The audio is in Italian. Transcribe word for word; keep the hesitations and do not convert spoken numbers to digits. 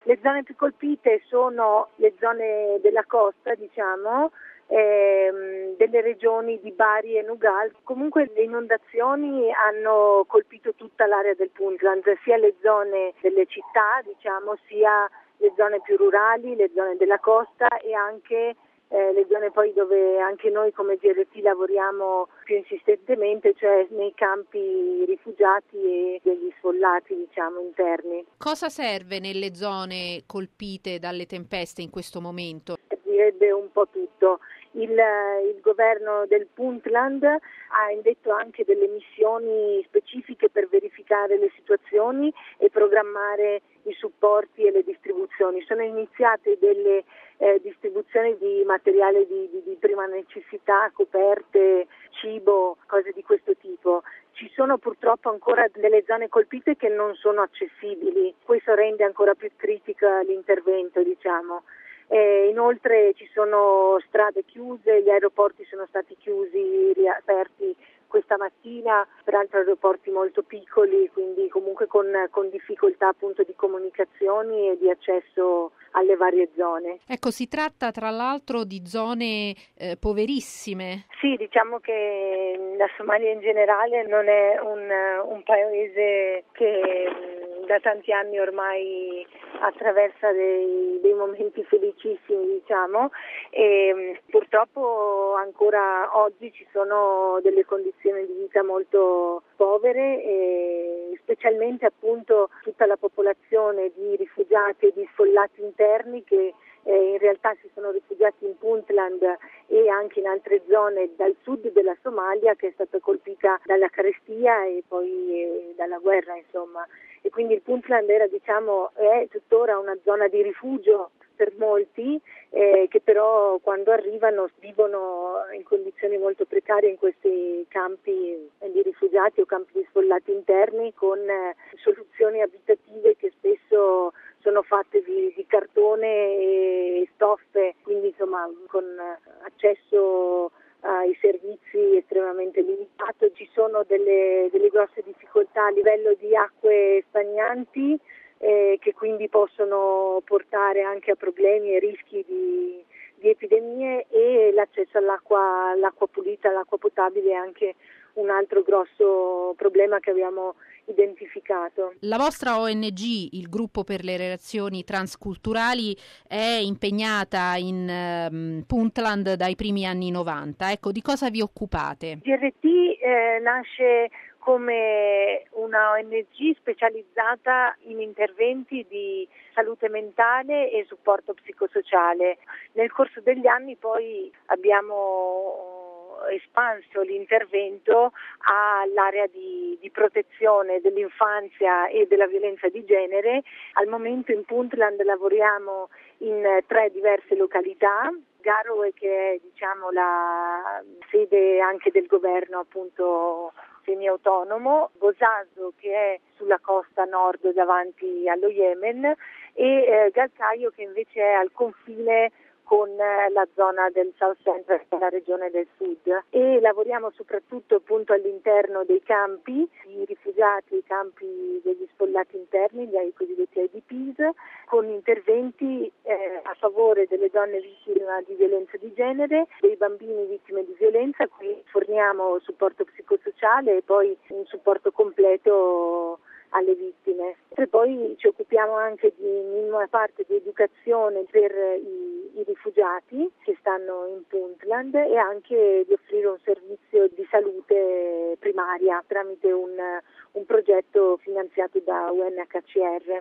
Le zone più colpite sono le zone della costa, diciamo, ehm, delle regioni di Bari e Nugal. Comunque le inondazioni hanno colpito tutta l'area del Puntland, sia le zone delle città, diciamo, sia le zone più rurali, le zone della costa e anche eh, le zone poi dove anche noi come G R T lavoriamo più insistentemente, cioè nei campi rifugiati e degli sfollati, diciamo, interni. Cosa serve nelle zone colpite dalle tempeste in questo momento? Direbbe un po' tutto. Il, il governo del Puntland ha indetto anche delle missioni specifiche per verificare le situazioni e programmare i supporti e le distribuzioni. Sono iniziate delle eh, distribuzioni di materiale di, di, di prima necessità, coperte, cibo, cose di questo tipo. Ci sono purtroppo ancora delle zone colpite che non sono accessibili, questo rende ancora più critica l'intervento, diciamo. E inoltre ci sono strade chiuse, gli aeroporti sono stati chiusi, riaperti questa mattina, peraltro aeroporti molto piccoli, quindi comunque con, con difficoltà appunto di comunicazioni e di accesso alle varie zone. Ecco, si tratta tra l'altro di zone eh, poverissime. Sì, diciamo che la Somalia in generale non è un, un paese che da tanti anni ormai attraversa dei, dei momenti felicissimi, diciamo, e purtroppo ancora oggi ci sono delle condizioni di vita molto povere e specialmente appunto tutta la popolazione di rifugiati e di sfollati interni che eh, in realtà si sono rifugiati in Puntland e anche in altre zone dal sud della Somalia, che è stata colpita dalla carestia e poi eh, dalla guerra, insomma. E quindi il Puntland era, diciamo, è tuttora una zona di rifugio per molti eh, che però quando arrivano vivono in condizioni molto precarie in questi campi di rifugiati o campi di sfollati interni con eh, soluzioni abitative che spesso sono fatte di, di cartone e stoffe, quindi insomma con accesso ai servizi estremamente limitato. Ci sono delle, delle grosse difficoltà a livello di acque stagnanti eh, che quindi possono portare anche a problemi e rischi di, di epidemie, e l'accesso all'acqua, all'acqua pulita, all'acqua potabile è anche un altro grosso problema che abbiamo identificato. La vostra O N G, il Gruppo per le Relazioni Transculturali, è impegnata in um, Puntland dai primi anni novanta. Ecco, di cosa vi occupate? G R T eh, nasce come una O N G specializzata in interventi di salute mentale e supporto psicosociale. Nel corso degli anni poi abbiamo espanso l'intervento all'area di, di protezione dell'infanzia e della violenza di genere. Al momento in Puntland lavoriamo in tre diverse località. Garowe, che è diciamo la sede anche del governo appunto semi-autonomo, Bosaso, che è sulla costa nord davanti allo Yemen, e eh, Galkayo, che invece è al confine con la zona del South Central, la regione del sud, e lavoriamo soprattutto appunto all'interno dei campi di rifugiati, i campi degli sfollati interni, i cosiddetti I D Ps, con interventi eh, a favore delle donne vittime di violenza di genere, dei bambini vittime di violenza. Qui forniamo supporto psicosociale e poi un supporto completo alle vittime. E poi ci occupiamo anche di in una parte di educazione per i, i rifugiati che stanno in Puntland e anche di offrire un servizio di salute primaria tramite un, un progetto finanziato da U N H C R.